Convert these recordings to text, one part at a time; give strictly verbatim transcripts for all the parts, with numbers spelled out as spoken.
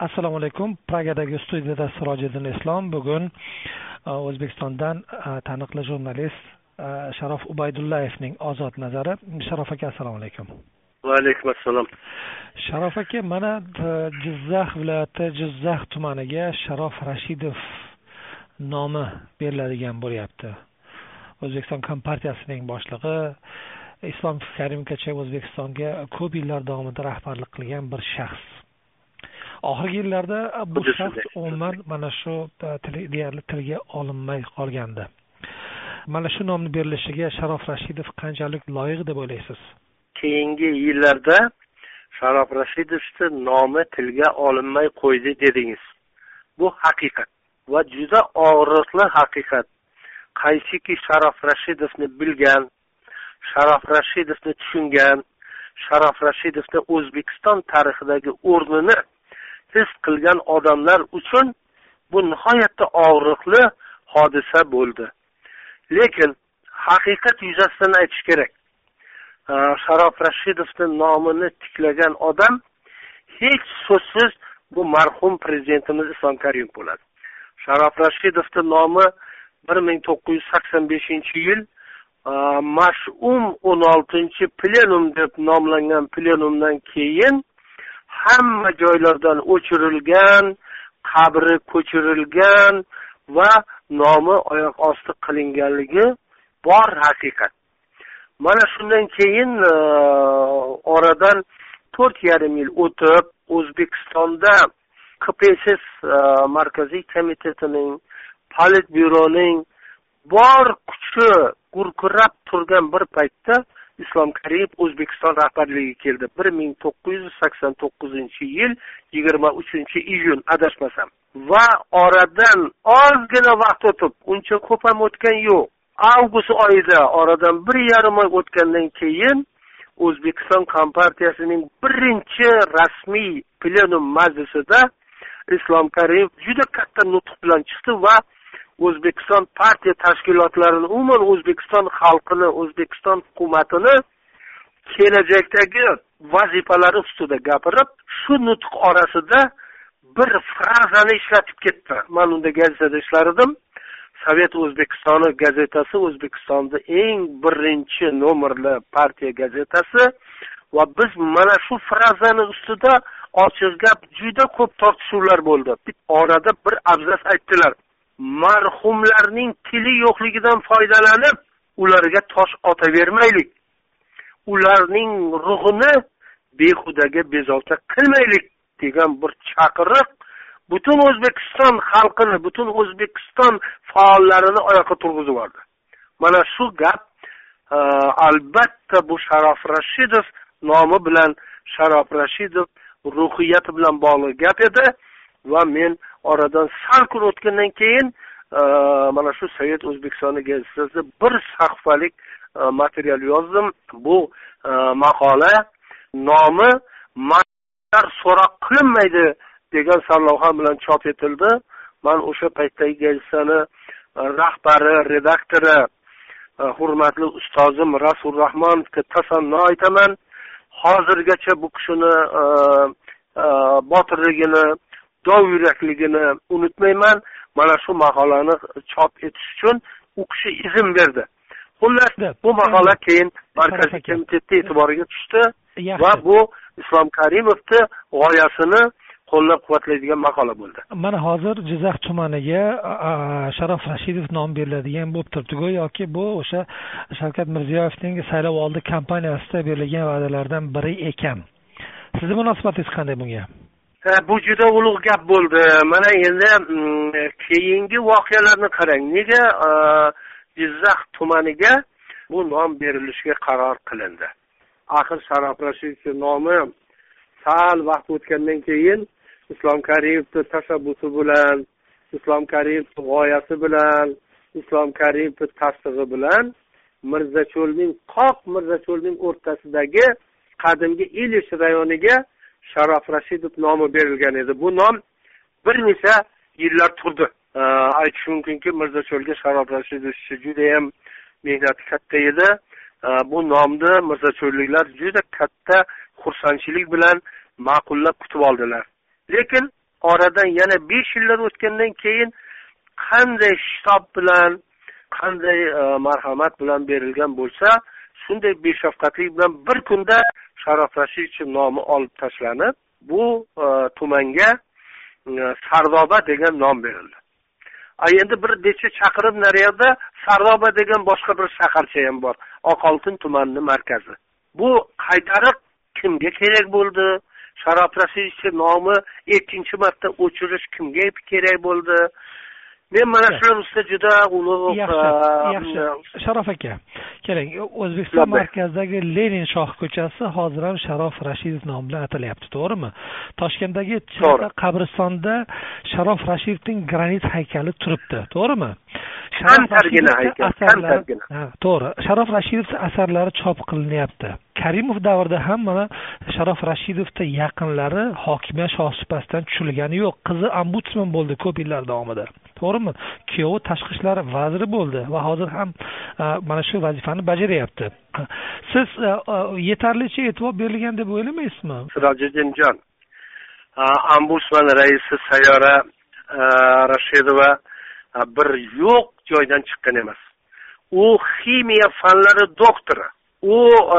Assalomu alaykum. Pragadagi studiyada Sirojiddin Islom. Bugun O'zbekistondan taniqli jurnalist Sharof Ubaydullayevning ozod nazari. Sharof aka, assalomu alaykum. Va alaykum assalom. Sharof aka, mana Jizzax viloyati Jizzax tumaniga Sharof Rashidov nomi beriladigan bo'lyapti. O'zbekiston Kompartiyasining boshlig'i, Islom Karimgacha O'zbekistonga ko'p yillar davomida rahbarlik qilgan bir shaxs. Oxirgi yillarda bu shaxs umuman mana shu deyarli tilga olinmay qolgandi. Mana shu nomni berilishiga Sharof Rashidov qanchalik loyiq deb o'ylaysiz? Keyingi yillarda Sharof Rashidovning nomi tilga olinmay qo'ydi dedingiz. Bu haqiqat va juda og'riqli haqiqat. Qaysiki Sharof Rashidovni bilgan, Sharof Rashidovni tushungan, Sharof Rashidovning O'zbekiston tarixidagi o'rnini his qilgan odamlar uchun bu nihoyatda og'riqli hodisa bo'ldi. Lekin haqiqat yuzasidan aytish kerak. Sharof Rashidovning nomini tiklagan odam hech so'zsiz bu marhum prezidentimiz Islom Karimov bo'ladi. Sharof Rashidovning nomi bir ming to'qqiz yuz sakson beshinchi yil mash'um o'n oltinchi plenum deb nomlangan plenumdan keyin hamma joylardan o'chirilgan, qabri ko'chirilgan va nomi oyoq osti qilinganligi bor haqiqat. Mana shundan keyin oradan to'rt yarim yil o'tib, O'zbekistonda K P S S markaziy komitetining, Politbyuroning bor kuchi gurkirab turgan bir paytda Islom Karimov O'zbekiston rahbarligiga keldi. bir ming to'qqiz yuz sakson to'qqizinchi yil yigirma uchinchi iyun adashmasam. Va oradan ozgina vaqt o'tib, uncha ko'p ham o'tgan yo'q. Avgust oyida oradan bir yarim oy o'tgandan keyin O'zbekiston Kompartiyasining birinchi rasmiy plenum majlisida Islom Karimov juda katta nutq bilan chiqdi va O'zbekiston partiya tashkilotlarini, umuman O'zbekiston xalqini, O'zbekiston hukumatini kelajakdagi vazifalari ustida gapirib, shu nutq orasida bir frazani ishlatib ketdi. Men unda gazetada ishlardim. Sovet O'zbekistoni gazetasi O'zbekistonda eng birinchi nomerli partiya gazetasi va biz mana shu frazani ustida ochiq gap juda ko'p tortishuvlar bo'ldi. Orada bir abzas aytdilar. Marhumlarning tili yo'qligidan foydalanib, ularga tosh otavermaylik. Ularning ruhini behudaga bezovta qilmaylik degan bir chaqiriq butun O'zbekiston xalqini, butun O'zbekiston faollarini oyoqqa turg'izib yubordi. Mana shu gap albatta bu Sharof Rashidov nomi bilan, Sharof Rashidov ruhiyati bilan bog'liq gap edi va men oradan sal kun o'tgandan keyin mana shu Sovet O'zbekistoni gazetasida bir sahifalik material yozdim. Bu maqola nomi "Ma'lumotlar so'roq qilinmaydi" degan sarlavha bilan chop etildi. Men o'sha paytdagi gazetani rahbari, redaktori, hurmatli ustozim Rasul Rahmonovga tasanno aytaman. Hozirgacha bu kishini botirligini, dovyurakligini unutmayman. Mana shu maqolani chop etish uchun u kishi izn berdi. Xullas, bu maqola keyin markaziy komitetning e'tiboriga tushdi va bu Islom Karimovning g'oyasini qo'llab-quvvatlaydigan maqola bo'ldi. Mana hozir Jizzax tumaniga Sharof Rashidov nom beriladigan bo'lib turibdi. Go'yoki bu o'sha Shavkat Mirziyoyevning saylovoldi kampaniyasida berilgan va'dalardan biri ekan. Sizning munosabatingiz qanday bunga? Bu juda ulug' gap bo'ldi. Mana endi keyingi voqealarni qarang. Nega Jizzax tumaniga bu nom berilishiga qaror qilindi? Axir Sharof Rashidovning nomi sal vaqt o'tgandan keyin Islom Karimovning tashabbusi bilan, Islom Karimovning g'oyasi bilan, Islom Karimovning tasdig'i bilan Mirzacho'lning qoq Mirzacho'lning o'rtasidagi qadimgi Ilish rayoniga Sharof Rashidov nomi berilgan edi. Bu nom bir necha yillar turdi. Aytish mumkinki, Mirzacho'lga Sharof Rashidov juda ham mehnati katta edi. Bu nomni Mirzacho'lliklar juda katta xursandchilik bilan ma'qullab kutib oldilar. Lekin oradan yana besh yillar o'tgandan keyin qanday shitob bilan, qanday marhamat bilan berilgan bo'lsa, shunday beshafqatlik bilan bir kunda Sharof Rashidovich nomi olib tashlanib, bu tumanga Sardoba degan nom berildi. Endi bir necha chaqirim naryoqda Sardoba degan boshqa bir shaharcha ham bor, Oqoltin tumanining markazi. Bu qaytariq kimga kerak bo'ldi? Sharof Rashidovich nomi ikkinchi marta o'chirish kimga kerak bo'ldi? Men mana shular ustida juda ulug' yaxshi. Sharof aka, keling, O'zbekiston markazidagi Lenin shoh ko'chasi hozir ham Sharof Rashidov nomi bilan atalyapti, to'g'rimi? Toshkentdagi qabristonda Sharof Rashidovning granit haykali turibdi, to'g'rimi? Qantargina haykal, qantargina. Ha, to'g'ri. Sharof Rashidov asarlari chop qilinyapti. Karimov davrida ham mana Sharof Rashidovning yaqinlari hokimiyat shohsupasidan tushilgani yo'q. Qizi ombudsman bo'ldi ko'p yillar davomida. To'g'rimi? Kuyovi tashqi ishlar vaziri bo'ldi va hozir ham mana shu vazifani bajaryapti. Siz yetarlicha e'tibor berilgan deb o'ylamaysizmi? Sirojiddinjon, ombudsman raisi Sayyora Rashidova bir yo'q joydan chiqqan emas. U ximiya fanlari doktori. U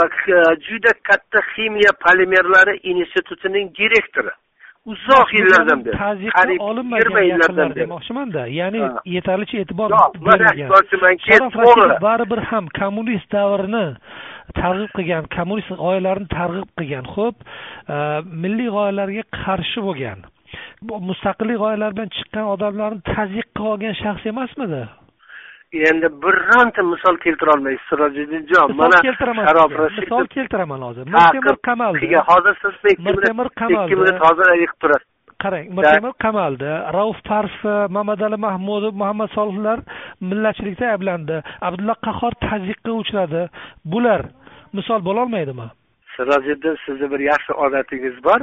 juda katta ximiya polimerlari institutining direktori. Uzoq yillardan beri, qariyb yigirma yillardan beri demoqchiman-da. Ya'ni yetarlicha e'tibor berilgan. Sharof Rashidov baribir ham kommunist davrini targ'ib qilgan, kommunist g'oyalarni targ'ib qilgan, xo'p, milliy g'oyalarga qarshi bo'lgan, mustaqillik g'oyalari bilan chiqqan odamlarni tazyiq qilib olgan shaxs emasmidi? Endi bironta misol keltira olmaysiz, Sirojiddinjon. Mana Sharof Rashidov misol keltiraman hozir. Mirtemir qamaldi. Hozir siz ikki minut hozir aytib turasiz. Qarang, Mirtemir qamaldi. Rauf Parfi, Mamadali Mahmudov, Muhammad Solihlar millatchilikda ayblandi. Abdulla Qahhor tazyiqqa uchradi. Bular misol bo'la olmaydimi? Sirojiddin, sizning bir yaxshi odatingiz bor.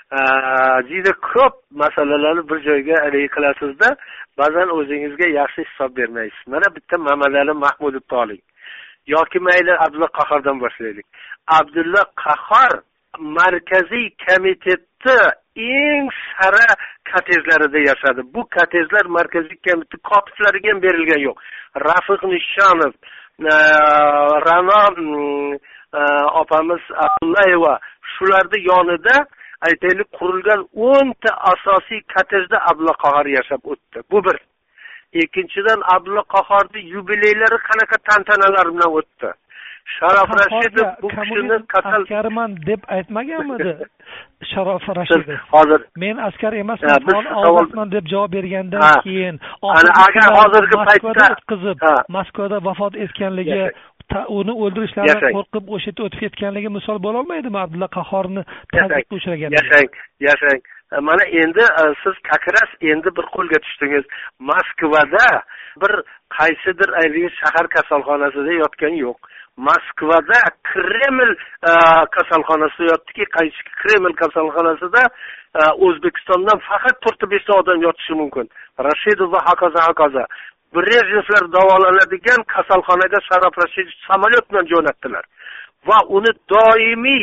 Juda ko'p masalalarni bir joyga arey qilasizda, ba'zan o'zingizga yaxshi hisob bermaysiz. Mana bitta Mamadali Mahmudovni oling. Yoki mayli Abdulla Qahhordan boshlaylik. Abdulla Qahhor markaziy komitetda eng sara kotejlarida yashadi. Bu kotejlar markaziy komitet kotiblariga ham berilgan yo'q. Rafiq Nishonov, Ra'no opamiz Abdullayeva shularning yonida aytaylik qurilgan o'nta asosiy kotejda Abdulla Qahhor yashab o'tdi. Bu bir. Ikkinchidan, Abdulla Qahhorning yubileylari qanaqa tantanalar bilan o'tdi. Sharof Rashidov bu kishini qatal askarman deb aytmaganmidi? Sharof Rashidov. Hozir men askar emasman, ozodman deb javob bergandan keyin ana agar hozirgi paytda o'tkazib Moskvada vafot etganligi, uni o'ldirishlaridan qo'rqib o'sha yerga o'tib ketganligi misol bo'la olmaydimi Abdulla Qahhorni tazyiqqa uchragan? Yashang, yashang. Mana endi siz kakras endi bir qo'lga tushdingiz. Moskvada bir qaysidir ayli shahar kasalxonasida yotgan yo'q. Moskvada Kreml kasalxonasida yotdiki, qaysi Kreml kasalxonasida O'zbekistondan faqat to'rt besh ta odam yotishi mumkin. Rashidov va hokazo hokazo. Brejnevlar davolanadigan kasalxonaga Sharof Rashidov samolyot bilan jo'natdilar. Va uni doimiy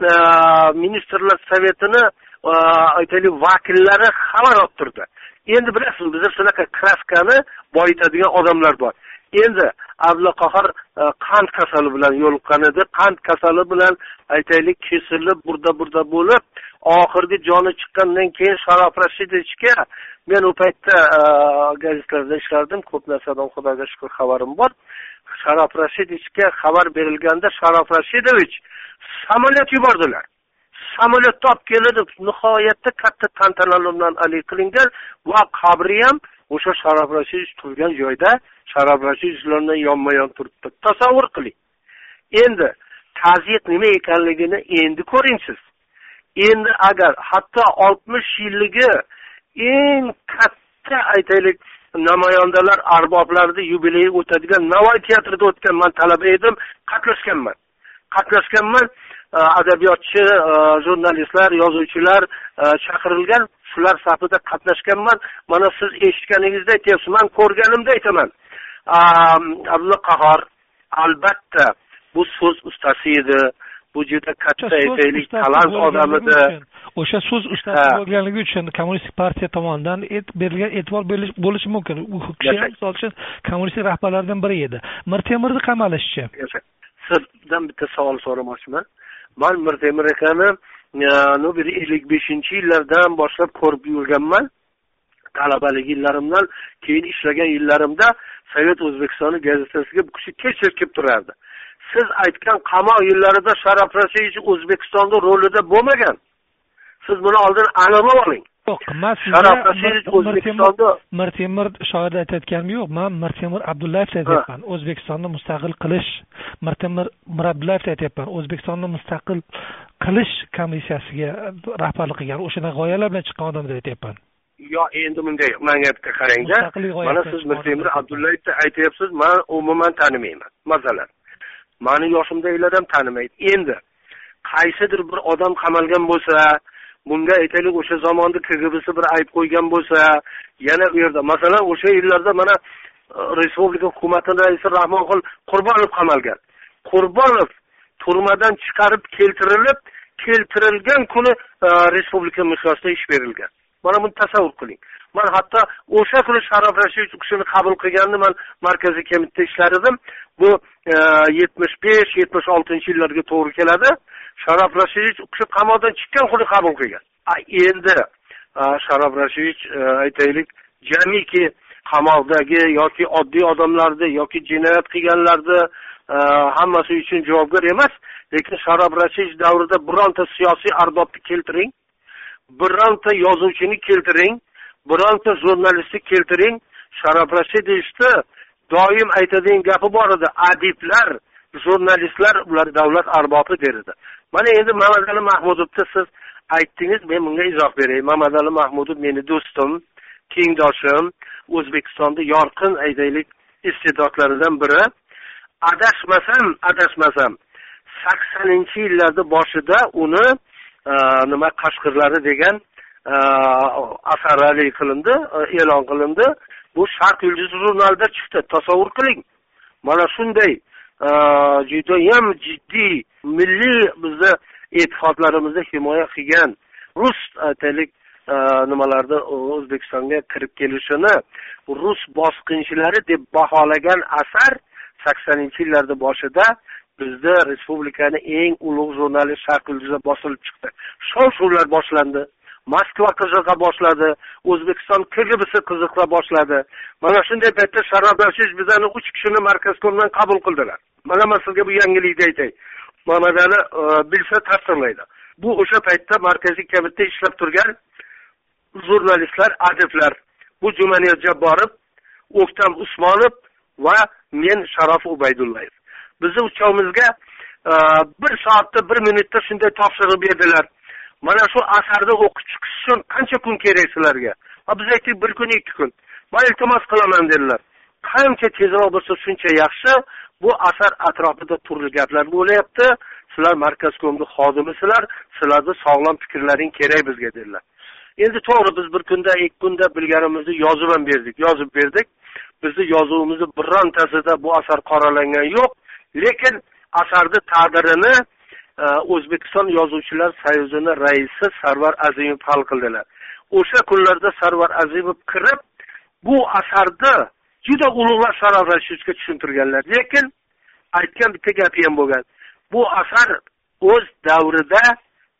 ministrlar sovetini aytaylik vakillari xabar olib turdi. Endi bilasiz, bizda shunaqa kraskani boyitadigan odamlar bor. Endi Abdulla Qahhor qand kasali bilan yo'liqqan edi. Qand kasali bilan aytaylik kesilib, burda-burda bo'lib, oxirgi joni chiqqandan keyin Sharof Rashidovga men u paytda gazetlarda ishlardim, ko'p narsadan Xudoga shukr xabarim bor. Sharof Rashidovga xabar berilganda Sharof Rashidovich samolyot yubordilar. Samolyotda olib keladi, nihoyatda katta tantanalar bilan ali qilingan va qabri ham o'sha Sharof Rashidov turgan joyda Sharof Rashidovlardan yonma-yon turibdi. Tasavvur qiling. Endi tazyiq nima ekanligini endi ko'ring siz. Endi agar hatto oltmish yilligi eng katta aytaylik namoyandalar arboblarida yubileyi o'tadigan Navoiy teatrida o'tgan men talaba edim, qatnashganman. Qatnashganman. Adabiyotchi, jurnalistlar, yozuvchilar chaqirilgan, shular safida qatnashganman. Mana siz eshitganingizda aytyapsiz, men ko'rganimda aytaman. Abdulla Qahhor albatta bu so'z ustasi edi, bu juda katta aytaylik talant odam edi. O'sha so'z ustasi bo'lganligi uchun kommunistik partiya tomonidan berilgan e'tibor bo'lishi mumkin. U kishi ham misol uchun kommunistik rahbarlardan biri edi. Mirtemirni qamalishchi. Sizdan bitta savol so'ramoqchiman. Men Mirtemir akani no bir ellik beshinchi yillardan boshlab ko'rib yurganman. Talabalik yillarimdan keyin ishlagan yillarimda Sovet O'zbekistoni gazetasiga bu kishi kechir kelib turardi. Siz aytgan qamoq yillarida Sharof Rashidovich O'zbekistonda rolida bo'lmagan. Siz buni oldin aniqlab oling. Yo'q, men Sharof Rashidovich O'zbekistonda Mirtemir shoirda aytayotganim yo'q. Men Mirtemir Abdullayev aytyapman. O'zbekistonni mustaqil qilish, Mirtemir Abdullayev aytyapman. O'zbekistonni mustaqil qilish komissiyasiga rahbarlik qilgan, o'shana g'oyalar bilan chiqqan odam deb aytyapman. Yo, endi bunday menga bitta qarangda. Mana siz Mirtemir Abdullayevni aytyapsiz, men umuman tanimayman. Masalan, meni yoshimdagilar ham tanimaydi. Endi qaysidir bir odam qamalgan bo'lsa, bunga aytaylik o'sha zamonda K G B'si bir ayb qo'ygan bo'lsa, yana u yerda, masalan, o'sha yillarda mana Respublika hukumatining raisi Rahmonxon Qurbonov qamalgan. Qurbonov turmadan chiqarib keltirilib, keltirilgan kuni Respublika miqyosida ish berilgan. Mana buni tasavvur qiling. Men hatto o'sha kuni Sharof Rashidovich kishini qabul qilganini men markaziy komiteda ishlar edim. Bu yetmish besh yetmish oltinchi yillarga to'g'ri keladi. Sharof Rashidovich kishi qamoqdan chiqqan kuni qabul qilgan. Endi Sharof Rashidovich aytaylik, jamiki qamoqdagi yoki oddiy odamlarni yoki jinoyat qilganlarni hammasi uchun javobgar emas, lekin Sharof Rashidovich davrida bironta siyosiy arbobni keltiring, bironta yozuvchini keltiring, bironta jurnalistni keltiring. Sharof Rashidovichni doim aytadigan gapi bor edi. Adiblar, jurnalistlar ular davlat arbobi derdi. Mana endi Mamadali Mahmudovni siz aytdingiz, men bunga izoh beray. Mamadali Mahmudov meni do'stim, tengdoshim, O'zbekistonda yorqin aytaylik iste'dodlaridan biri. Adashmasam, adashmasam saksoninchi yillarda boshida uni nima Qashqirlari degan asarlar qilindi, e'lon qilindi. Bu Sharq yulduzi jurnalida chiqdi. Tasavvur qiling. Mana shunday juda ham jiddiy milliy bizni e'tiqodlarimizni himoya qilgan rus aytaylik nimalarda O'zbekistonga kirib kelishini rus bosqinchilari deb baholagan asar saksoninchi yillarda boshida bizda respublikani eng ulug' jurnali Sharq yulduzida bosilib chiqdi. Shov-shuvlar boshlandi. Moskva qiziqa boshladi, O'zbekiston K G B'si qiziqa boshladi. Mana shunday paytda Sharof Rashidovich bizani uch kishini markazkomdan qabul qildilar. Mana men sizga bu yangilikni aytay. Mamadali bilsa tasdiqlaydi. Bu o'sha paytda markaziy komiteda ishlab turgan jurnalistlar, adiblar, bu Jumaniyat Jabborov, O'ktam Usmonov va men Sharof Ubaydullayev. Bizni uchovimizga bir soatda bir minutda shunday topshiriq berdilar. Mana shu asarni o'qib chiqish uchun qancha kun kerak sizlarga? Ha biz aytdik bir kun, ikki kun. Men iltimos qilaman dedilar. Qancha tezroq bo'lsa shuncha yaxshi. Bu asar atrofida turli gaplar bo'layapti. Sizlar markazkomning xodimisizlar, sizlarda sog'lom fikrlaring kerak bizga dedilar. Endi to'g'ri biz bir kunda, ikki kunda bilganimizni yozib ham berdik, yozib berdik. Bizni yozuvimizni birontasida bu asar qoralangan yo'q, lekin asarning taqdirini O'zbekiston Yozuvchilar Soyuzining raisi Sarvar Azimov hal qildilar. O'sha kunlarda Sarvar Azimov kirib, bu asarni juda ulug'lar Sharof Rashidovichga tushuntirganlar. Lekin aytgan bitta gapi ham bo'lgan. Bu asar o'z davrida